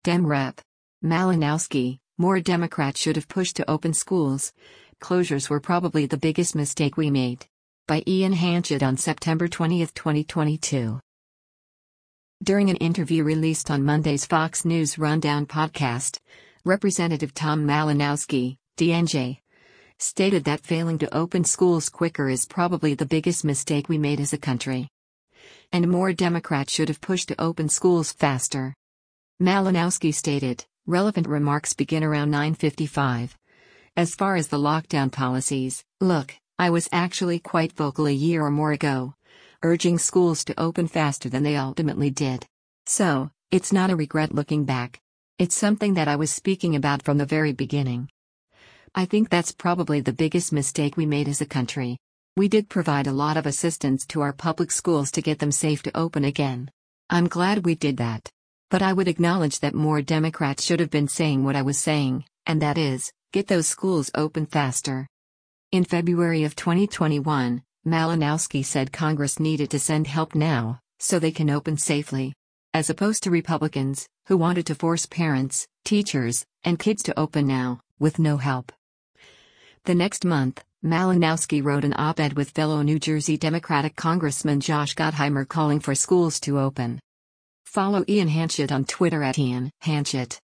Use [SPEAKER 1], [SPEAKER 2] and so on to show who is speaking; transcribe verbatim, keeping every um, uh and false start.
[SPEAKER 1] Dem Rep. Malinowski, more Democrats should have pushed to open schools. Closures were probably the biggest mistake we made. By Ian Hanchett on September twentieth, twenty twenty-two. During an interview released on Monday's Fox News Rundown podcast, Representative Tom Malinowski, D N J, stated that failing to open schools quicker is probably the biggest mistake we made as a country. And more Democrats should have pushed to open schools faster. Malinowski stated, relevant remarks begin around nine fifty-five. As far as the lockdown policies, look, I was actually quite vocal a year or more ago, urging schools to open faster than they ultimately did. So, it's not a regret looking back. It's something that I was speaking about from the very beginning. I think that's probably the biggest mistake we made as a country. We did provide a lot of assistance to our public schools to get them safe to open again. I'm glad we did that. But I would acknowledge that more Democrats should have been saying what I was saying, and that is, get those schools open faster. In February of twenty twenty-one, Malinowski said Congress needed to send help now, so they can open safely. As opposed to Republicans, who wanted to force parents, teachers, and kids to open now, with no help. The next month, Malinowski wrote an op-ed with fellow New Jersey Democratic Congressman Josh Gottheimer calling for schools to open. Follow Ian Hanchett on Twitter at Ian Hanchett.